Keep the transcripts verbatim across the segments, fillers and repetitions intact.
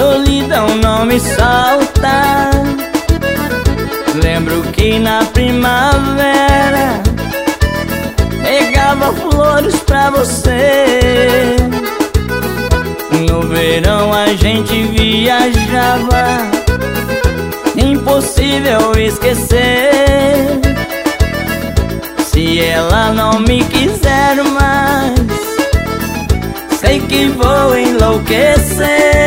solidão não me solta. Lembro que na primavera pegava flores pra você. No verão a gente viajava, impossível esquecer. Se ela não me quiser mais, sei que vou enlouquecer.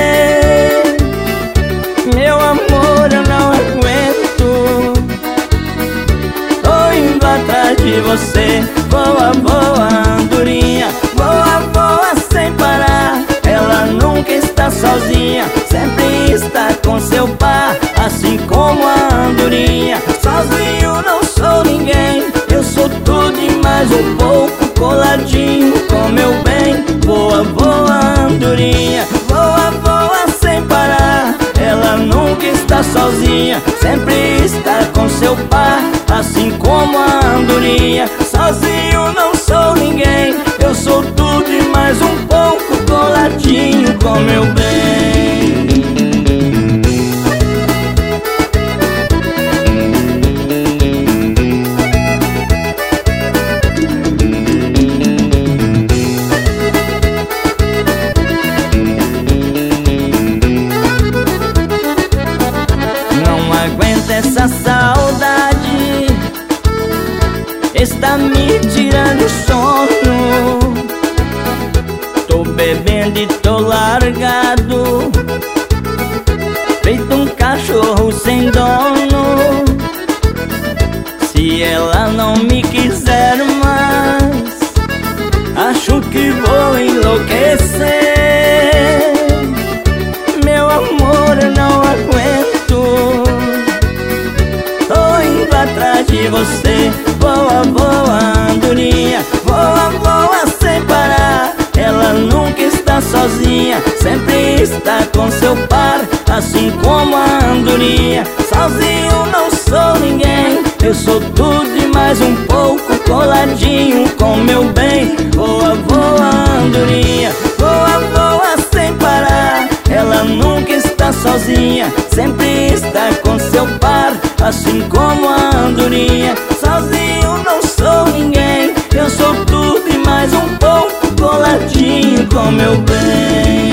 Meu amor, eu não aguento, tô indo atrás de você. Voa, voa, andorinha, voa, voa sem parar. Ela nunca está sozinha, sempre está com seu par. Assim como a andorinha, sozinho não sou ninguém. Eu sou tudo e mais um pouco, coladinho com meu bem. Voa, voa, andorinha, voa, voa sem parar. Ela nunca está sozinha, sempre está com seu par. Assim como a andorinha, sozinho não sou ninguém. Eu sou tudo e mais um pouco, coladinho com meu bem. Essa saudade está me tirando o sono. Tô bebendo e tô largado, feito um cachorro sem dono. Se ela não me quiser mais, acho que vou enlouquecer. Meu amor, eu não aguento, atrás de você. Voa, voa, andorinha, voa, voa sem parar. Ela nunca está sozinha, sempre está com seu par. Assim como a andorinha, sozinho não sou ninguém. Eu sou tudo e mais um pouco, coladinho com meu bem. Voa, voa, andorinha, voa, voa sem parar. Ela nunca está sozinha, sempre está com seu par. Assim como a andorinha, sozinho não sou ninguém. Eu sou tudo e mais um pouco, coladinho com meu bem.